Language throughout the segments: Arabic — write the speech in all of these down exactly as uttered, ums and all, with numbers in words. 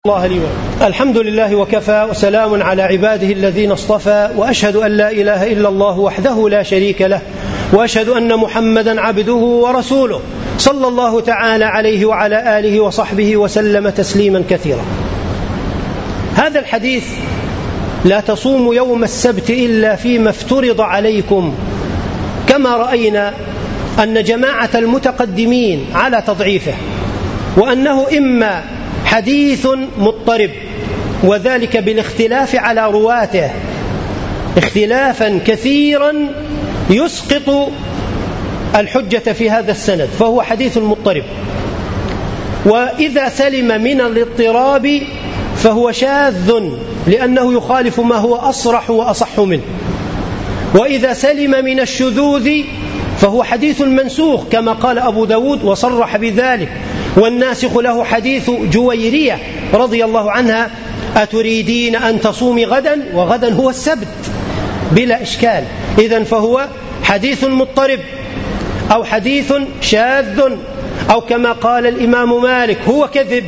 الله لي الحمد لله وكفى وسلام على عباده الذين اصطفى وأشهد أن لا إله إلا الله وحده لا شريك له وأشهد أن محمدا عبده ورسوله صلى الله تعالى عليه وعلى آله وصحبه وسلم تسليما كثيرا. هذا الحديث لا تصوموا يوم السبت إلا فيما افترض عليكم، كما رأينا أن جماعة المتقدمين على تضعيفه، وأنه إما حديث مضطرب وذلك بالاختلاف على رواته اختلافا كثيرا يسقط الحجة في هذا السند، فهو حديث مضطرب. وإذا سلم من الاضطراب فهو شاذ لأنه يخالف ما هو أصرح وأصح منه. وإذا سلم من الشذوذ فهو حديث منسوخ كما قال أبو داود وصرح بذلك، والناسخ له حديث جويرية رضي الله عنها: أتريدين أن تصومي غدا؟ وغدا هو السبت بلا إشكال. إذن فهو حديث مضطرب أو حديث شاذ، أو كما قال الإمام مالك هو كذب،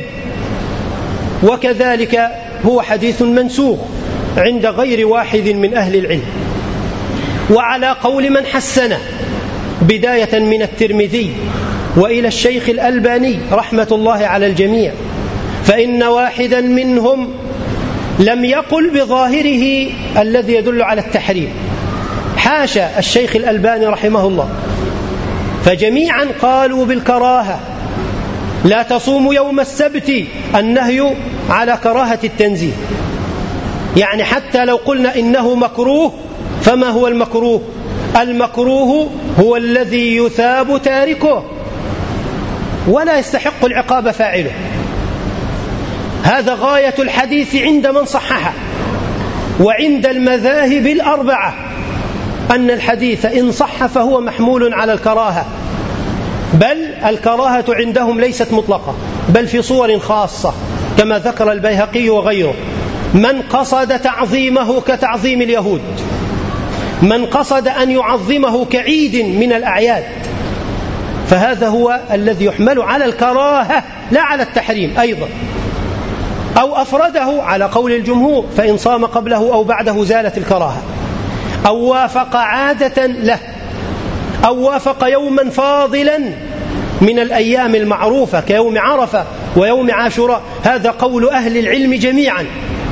وكذلك هو حديث منسوخ عند غير واحد من أهل العلم. وعلى قول من حسنه بداية من الترمذي وإلى الشيخ الألباني رحمة الله على الجميع، فإن واحدا منهم لم يقل بظاهره الذي يدل على التحريم، حاشا الشيخ الألباني رحمه الله، فجميعا قالوا بالكراهة. لا تصوم يوم السبت، النهي على كراهة التنزيه، يعني حتى لو قلنا إنه مكروه فما هو المكروه؟ المكروه هو الذي يثاب تاركه ولا يستحق العقاب فاعله. هذا غاية الحديث عند من صححه، وعند المذاهب الأربعة أن الحديث إن صح فهو محمول على الكراهة، بل الكراهة عندهم ليست مطلقة بل في صور خاصة كما ذكر البيهقي وغيره. من قصد تعظيمه كتعظيم اليهود، من قصد أن يعظمه كعيد من الأعياد، فهذا هو الذي يحمل على الكراهة لا على التحريم أيضا. أو أفرده على قول الجمهور، فإن صام قبله أو بعده زالت الكراهة. أو وافق عادة له، أو وافق يوما فاضلا من الأيام المعروفة كيوم عرفة ويوم عاشوراء، هذا قول أهل العلم جميعا.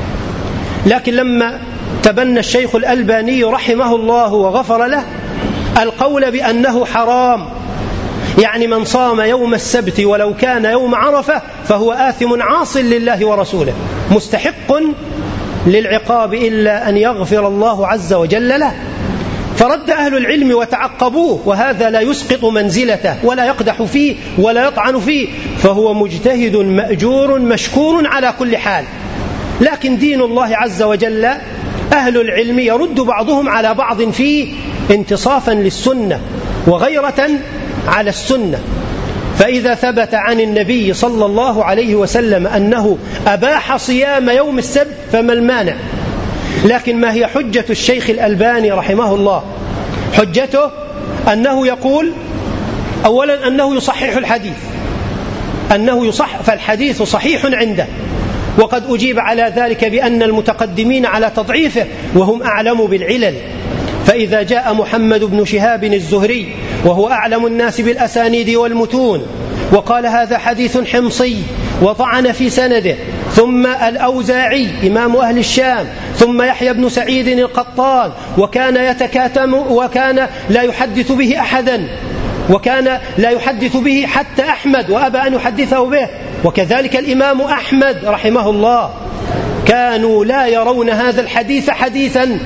لكن لما تبنى الشيخ الألباني رحمه الله وغفر له القول بأنه حرام، يعني من صام يوم السبت ولو كان يوم عرفة فهو آثم عاص لله ورسوله مستحق للعقاب إلا أن يغفر الله عز وجل له. فرد أهل العلم وتعقبوه، وهذا لا يسقط منزلته ولا يقدح فيه ولا يطعن فيه، فهو مجتهد مأجور مشكور على كل حال. لكن دين الله عز وجل أهل العلم يرد بعضهم على بعض فيه انتصافا للسنة وغيرة على السنة. فإذا ثبت عن النبي صلى الله عليه وسلم أنه أباح صيام يوم السبت فما المانع؟ لكن ما هي حجة الشيخ الألباني رحمه الله؟ حجته أنه يقول أولا أنه يصحح الحديث، أنه يصح فالحديث صحيح عنده، وقد أجيب على ذلك بأن المتقدمين على تضعيفه وهم أعلم بالعلل. فإذا جاء محمد بن شهاب الزهري وهو أعلم الناس بالأسانيد والمتون وقال هذا حديث حمصي وطعن في سنده، ثم الأوزاعي إمام أهل الشام، ثم يحيى بن سعيد القطان وكان يتكاتم وكان لا يحدث به أحدا، وكان لا يحدث به حتى أحمد وأبى أن يحدثه به، وكذلك الإمام أحمد رحمه الله، كانوا لا يرون هذا الحديث حديثا.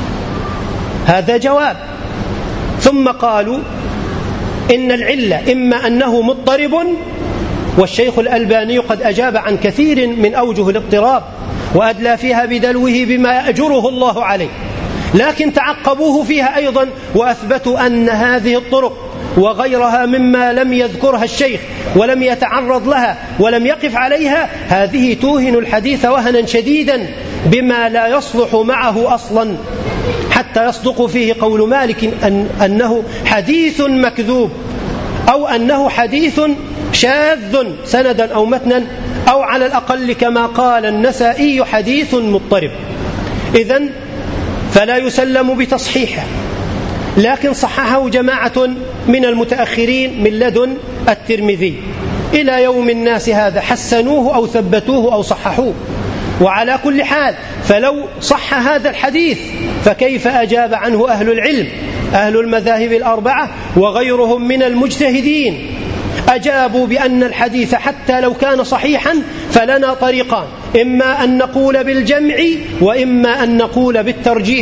هذا جواب. ثم قالوا إن العلة إما أنه مضطرب، والشيخ الألباني قد أجاب عن كثير من أوجه الاضطراب وأدلى فيها بدلوه بما يأجره الله عليه، لكن تعقبوه فيها أيضا وأثبتوا أن هذه الطرق وغيرها مما لم يذكرها الشيخ ولم يتعرض لها ولم يقف عليها، هذه توهن الحديث وهنا شديدا بما لا يصلح معه أصلا، حتى يصدق فيه قول مالك أن أنه حديث مكذوب، أو أنه حديث شاذ سندا أو متنا أو على الأقل كما قال النسائي حديث مضطرب. إذن فلا يسلم بتصحيحه، لكن صححه جماعة من المتأخرين من لدن الترمذي إلى يوم الناس هذا، حسنوه أو ثبتوه أو صححوه. وعلى كل حال فلو صح هذا الحديث فكيف أجاب عنه أهل العلم، أهل المذاهب الأربعة وغيرهم من المجتهدين؟ أجابوا بأن الحديث حتى لو كان صحيحا فلنا طريقان، إما أن نقول بالجمع وإما أن نقول بالترجيح،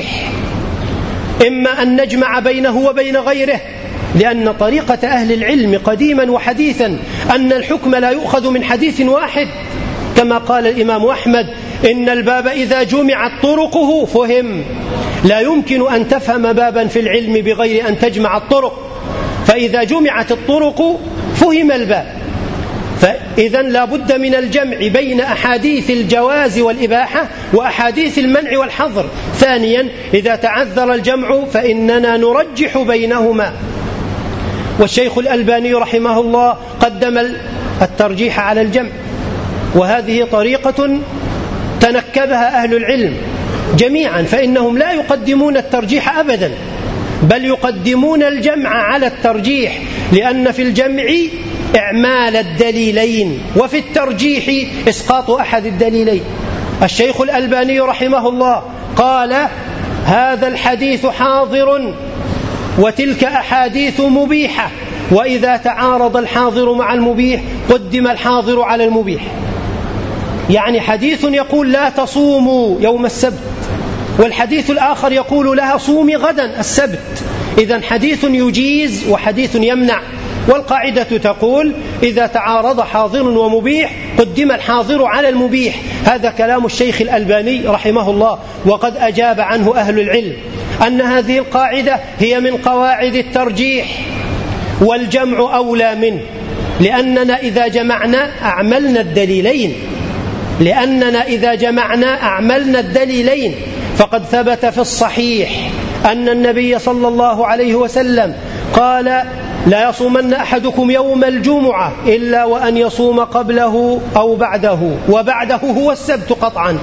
إما أن نجمع بينه وبين غيره، لأن طريقة أهل العلم قديما وحديثا أن الحكم لا يؤخذ من حديث واحد، كما قال الإمام أحمد: إن الباب إذا جمعت طرقه فهم. لا يمكن أن تفهم بابا في العلم بغير أن تجمع الطرق، فإذا جمعت الطرق فهم الباب. فإذا لا بد من الجمع بين أحاديث الجواز والإباحة وأحاديث المنع والحظر. ثانيا، إذا تعذر الجمع فإننا نرجح بينهما. والشيخ الألباني رحمه الله قدم الترجيح على الجمع، وهذه طريقة تنكبها أهل العلم جميعا، فإنهم لا يقدمون الترجيح أبدا، بل يقدمون الجمع على الترجيح، لأن في الجمع إعمال الدليلين وفي الترجيح إسقاط أحد الدليلين. الشيخ الألباني رحمه الله قال: هذا الحديث حاضر وتلك أحاديث مبيحة، وإذا تعارض الحاضر مع المبيح قدم الحاضر على المبيح. يعني حديث يقول لا تصوموا يوم السبت، والحديث الآخر يقول لها صومي غدا السبت، إذن حديث يجيز وحديث يمنع. والقاعدة تقول: إذا تعارض حاضر ومبيح قدم الحاضر على المبيح. هذا كلام الشيخ الألباني رحمه الله، وقد أجاب عنه أهل العلم أن هذه القاعدة هي من قواعد الترجيح، والجمع أولى منه، لأننا إذا جمعنا أعملنا الدليلين لأننا إذا جمعنا أعملنا الدليلين فقد ثبت في الصحيح أن النبي صلى الله عليه وسلم قال: لا يصومن أحدكم يوم الجمعة إلا وأن يصوم قبله أو بعده، وبعده هو السبت قطعا.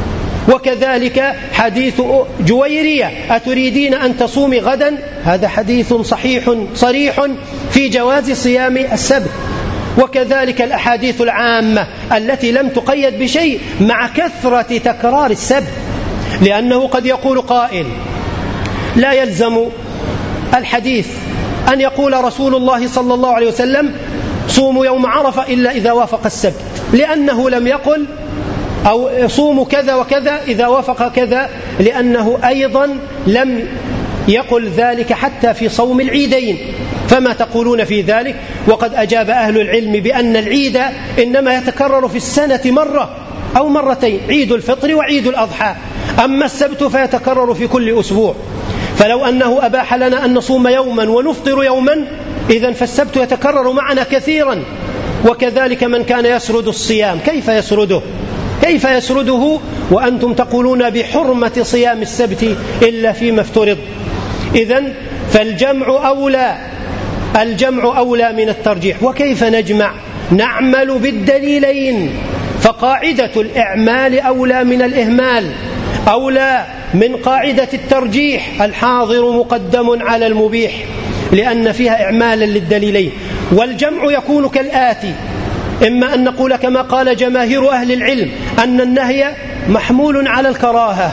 وكذلك حديث جويرية: أتريدين أن تصومي غدا؟ هذا حديث صحيح صريح في جواز صيام السبت. وكذلك الأحاديث العامة التي لم تقيد بشيء مع كثرة تكرار السبت، لأنه قد يقول قائل: لا يلزم الحديث أن يقول رسول الله صلى الله عليه وسلم صوموا يوم عرفة إلا إذا وافق السبت، لأنه لم يقل أو صوموا كذا وكذا إذا وافق كذا، لأنه أيضا لم يقل ذلك حتى في صوم العيدين. فما تقولون في ذلك؟ وقد أجاب أهل العلم بأن العيد إنما يتكرر في السنة مرة أو مرتين، عيد الفطر وعيد الأضحى، أما السبت فيتكرر في كل أسبوع. فلو أنه أباح لنا أن نصوم يوما ونفطر يوما، إذن فالسبت يتكرر معنا كثيرا. وكذلك من كان يسرد الصيام، كيف يسرده كيف يسرده وأنتم تقولون بحرمة صيام السبت إلا فيما افترض؟ إذن فالجمع أولى الجمع أولى من الترجيح. وكيف نجمع؟ نعمل بالدليلين، فقاعدة الإعمال أولى من الإهمال، أولى من قاعدة الترجيح. الحاضر مقدم على المبيح لأن فيها إعمالا للدليلين. والجمع يكون كالآتي: إما أن نقول كما قال جماهير أهل العلم أن النهي محمول على الكراهة،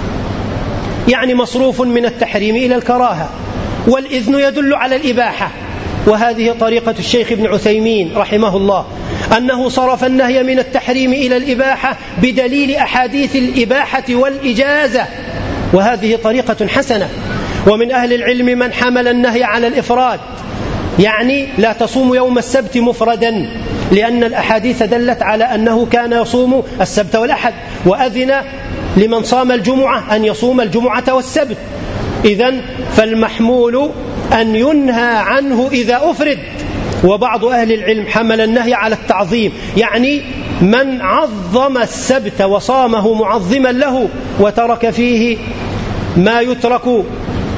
يعني مصروف من التحريم إلى الكراهة، والإذن يدل على الإباحة. وهذه طريقة الشيخ ابن عثيمين رحمه الله، أنه صرف النهي من التحريم إلى الإباحة بدليل أحاديث الإباحة والإجازة، وهذه طريقة حسنة. ومن أهل العلم من حمل النهي على الإفراد، يعني لا تصوم يوم السبت مفردا، لأن الأحاديث دلت على أنه كان يصوم السبت والأحد، وأذن لمن صام الجمعة أن يصوم الجمعة والسبت. إذن فالمحمول أن ينهى عنه إذا أفرد. وبعض أهل العلم حمل النهي على التعظيم، يعني من عظم السبت وصامه معظما له وترك فيه ما يترك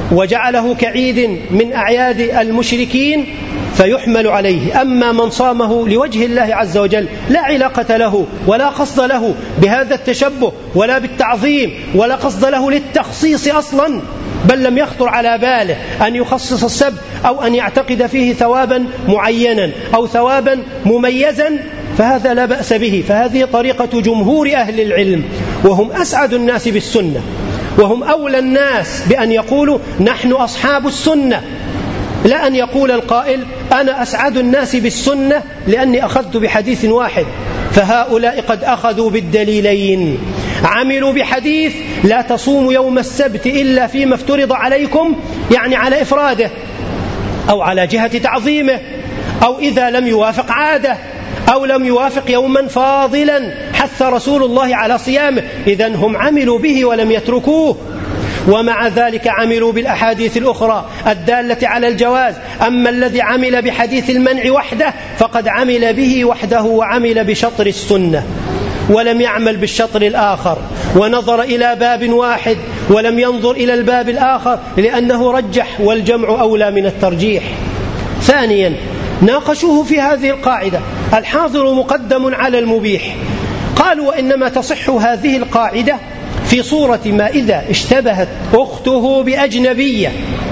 وجعله كعيد من أعياد المشركين فيحمل عليه. أما من صامه لوجه الله عز وجل لا علاقة له ولا قصد له بهذا التشبه ولا بالتعظيم ولا قصد له للتخصيص أصلا، بل لم يخطر على باله أن يخصص السبت أو أن يعتقد فيه ثوابا معينا أو ثوابا مميزا، فهذا لا بأس به. فهذه طريقة جمهور أهل العلم، وهم أسعد الناس بالسنة، وهم أولى الناس بأن يقولوا نحن أصحاب السنة، لا أن يقول القائل أنا أسعد الناس بالسنة لأني أخذت بحديث واحد. فهؤلاء قد أخذوا بالدليلين، عملوا بحديث لا تصوموا يوم السبت إلا فيما افترض عليكم، يعني على إفراده أو على جهة تعظيمه، أو إذا لم يوافق عادة أو لم يوافق يوما فاضلا حث رسول الله على صيامه، إذن هم عملوا به ولم يتركوه. ومع ذلك عملوا بالأحاديث الأخرى الدالة على الجواز. أما الذي عمل بحديث المنع وحده فقد عمل به وحده وعمل بشطر السنة ولم يعمل بالشطر الآخر، ونظر إلى باب واحد ولم ينظر إلى الباب الآخر لأنه رجح، والجمع أولى من الترجيح. ثانيا ناقشوه في هذه القاعدة: الحاضر مقدم على المبيح. قالوا وإنما تصح هذه القاعدة في صورة ما إذا اشتبهت أخته بأجنبية،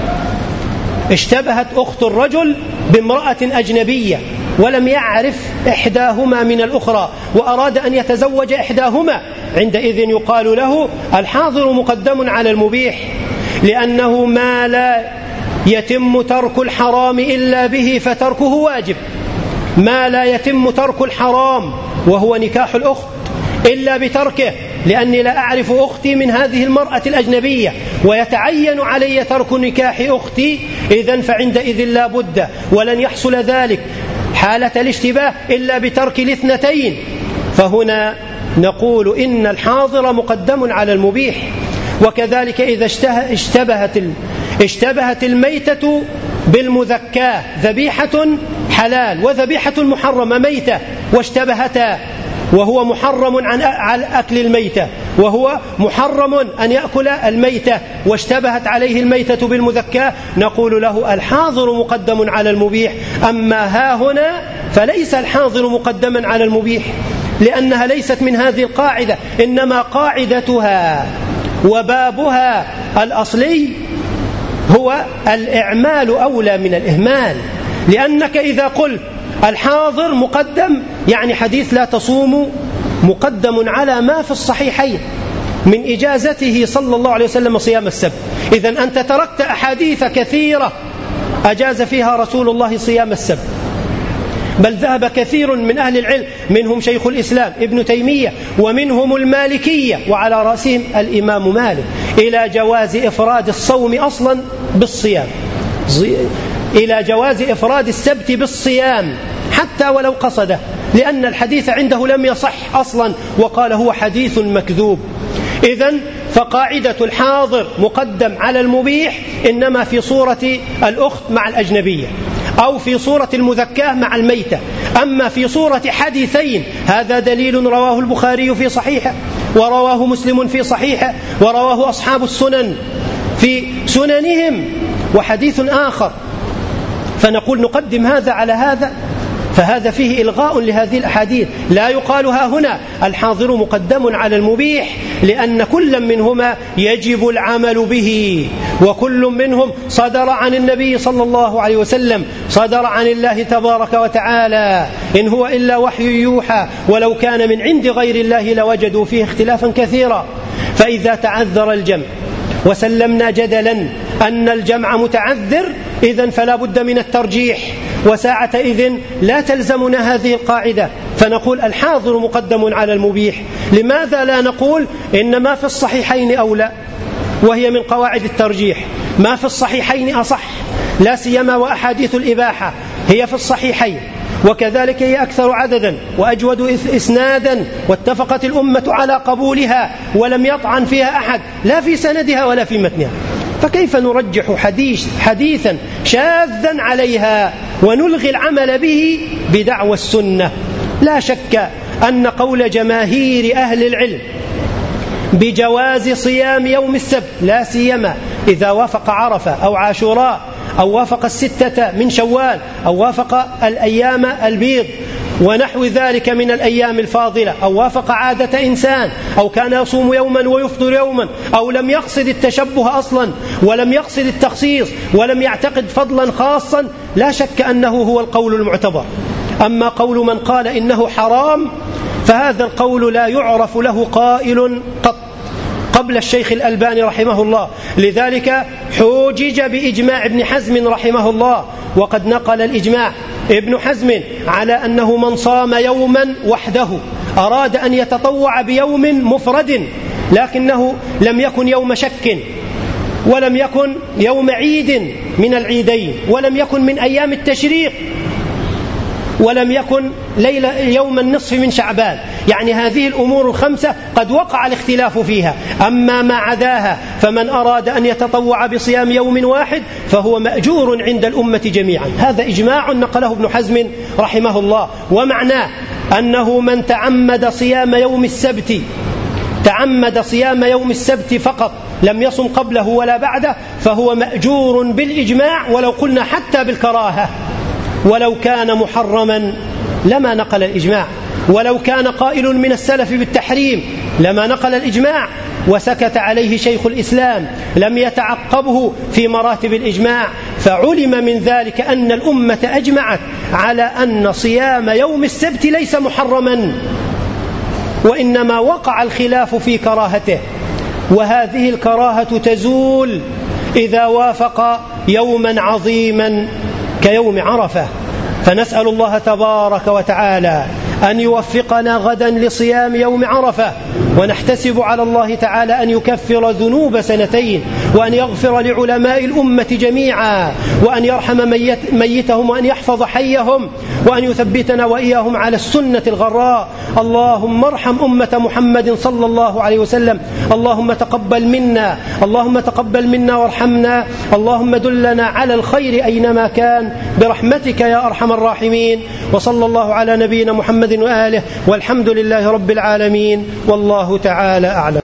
اشتبهت أخت الرجل بامرأة أجنبية ولم يعرف إحداهما من الأخرى وأراد أن يتزوج إحداهما، عندئذ يقال له الحاضر مقدم على المبيح، لأنه ما لا يتم ترك الحرام إلا به فتركه واجب، ما لا يتم ترك الحرام وهو نكاح الأخت إلا بتركه، لأني لا أعرف أختي من هذه المرأة الأجنبية ويتعين علي ترك نكاح أختي، إذن فعندئذ لا بد ولن يحصل ذلك حالة الاشتباه إلا بترك الاثنتين. فهنا نقول إن الحاضر مقدم على المبيح. وكذلك إذا اشتبهت اشتبهت الميتة بالمذكاة، ذبيحة حلال وذبيحة محرمة ميتة، واشتبهتا، وهو محرم عن أكل الميتة وهو محرم أن يأكل الميتة، واشتبهت عليه الميتة بالمذكاة، نقول له الحاضر مقدم على المبيح. أما ها هنا فليس الحاضر مقدما على المبيح، لأنها ليست من هذه القاعدة، إنما قاعدتها وبابها الأصلي هو الإعمال أولى من الإهمال. لأنك إذا قلت الحاضر مقدم يعني حديث لا تصوموا مقدم على ما في الصحيحين من إجازته صلى الله عليه وسلم صيام السبت، إذن أنت تركت أحاديث كثيرة أجاز فيها رسول الله صيام السبت، بل ذهب كثير من أهل العلم منهم شيخ الإسلام ابن تيمية ومنهم المالكية وعلى رأسهم الإمام مالك إلى جواز إفراد الصوم أصلا بالصيام، إلى جواز إفراد السبت بالصيام حتى ولو قصده، لأن الحديث عنده لم يصح أصلا وقال هو حديث مكذوب. إذن فقاعدة الحاضر مقدم على المبيح إنما في صورة الأخت مع الأجنبية أو في صورة المذكاة مع الميتة. أما في صورة حديثين هذا دليل رواه البخاري في صحيحه ورواه مسلم في صحيحه ورواه أصحاب السنن في سننهم، وحديث آخر، فنقول نقدم هذا على هذا، فهذا فيه إلغاء لهذه الأحاديث. لا يقال ها هنا الحاضر مقدم على المبيح، لأن كل منهما يجب العمل به، وكل منهم صدر عن النبي صلى الله عليه وسلم، صدر عن الله تبارك وتعالى، إن هو إلا وحي يوحى ولو كان من عند غير الله لوجدوا فيه اختلافا كثيرا. فإذا تعذر الجمع وسلمنا جدلا أن الجمع متعذر، إذن فلا بد من الترجيح، وساعة إذن لا تلزمنا هذه القاعدة، فنقول الحاضر مقدم على المبيح. لماذا لا نقول إن ما في الصحيحين أولى؟ وهي من قواعد الترجيح، ما في الصحيحين أصح، لا سيما وأحاديث الإباحة هي في الصحيحين، وكذلك هي أكثر عددا وأجود إسنادا، واتفقت الأمة على قبولها ولم يطعن فيها أحد لا في سندها ولا في متنها، فكيف نرجح حديث حديثا شاذا عليها ونلغي العمل به بدعوى السنة؟ لا شك أن قول جماهير أهل العلم بجواز صيام يوم السبت، لا سيما إذا وافق عرفة أو عاشوراء أو وافق الستة من شوال أو وافق الأيام البيض ونحو ذلك من الأيام الفاضلة، أو وافق عادة إنسان، أو كان يصوم يوما ويفطر يوما، أو لم يقصد التشبه أصلا ولم يقصد التخصيص ولم يعتقد فضلا خاصا، لا شك أنه هو القول المعتبر. أما قول من قال إنه حرام فهذا القول لا يعرف له قائل قط قبل الشيخ الألباني رحمه الله، لذلك حوجج بإجماع ابن حزم رحمه الله، وقد نقل الإجماع ابن حزم على أنه من صام يوما وحده أراد أن يتطوع بيوم مفرد لكنه لم يكن يوم شك ولم يكن يوم عيد من العيدين ولم يكن من أيام التشريق ولم يكن ليلة يوم النصف من شعبان، يعني هذه الأمور الخمسة قد وقع الاختلاف فيها. أما ما عداها فمن أراد أن يتطوع بصيام يوم واحد فهو مأجور عند الأمة جميعا. هذا إجماع نقله ابن حزم رحمه الله، ومعناه أنه من تعمد صيام يوم السبت تعمد صيام يوم السبت فقط لم يصم قبله ولا بعده فهو مأجور بالإجماع، ولو قلنا حتى بالكراهة، ولو كان محرما لما نقل الإجماع، ولو كان قائل من السلف بالتحريم لما نقل الإجماع، وسكت عليه شيخ الإسلام لم يتعقبه في مراتب الإجماع، فعلم من ذلك أن الأمة أجمعت على أن صيام يوم السبت ليس محرما، وإنما وقع الخلاف في كراهته، وهذه الكراهة تزول إذا وافق يوما عظيما كيوم عرفة. فنسأل الله تبارك وتعالى أن يوفقنا غدا لصيام يوم عرفة، ونحتسب على الله تعالى أن يكفر ذنوب سنتين، وأن يغفر لعلماء الأمة جميعا، وأن يرحم ميتهم، وأن يحفظ حيهم، وأن يثبتنا وإياهم على السنة الغراء. اللهم ارحم أمة محمد صلى الله عليه وسلم. اللهم تقبل منا اللهم تقبل منا وارحمنا. اللهم دلنا على الخير أينما كان برحمتك يا أرحم الراحمين. وصلى الله على نبينا محمد وآله، والحمد لله رب العالمين، والله تعالى أعلم.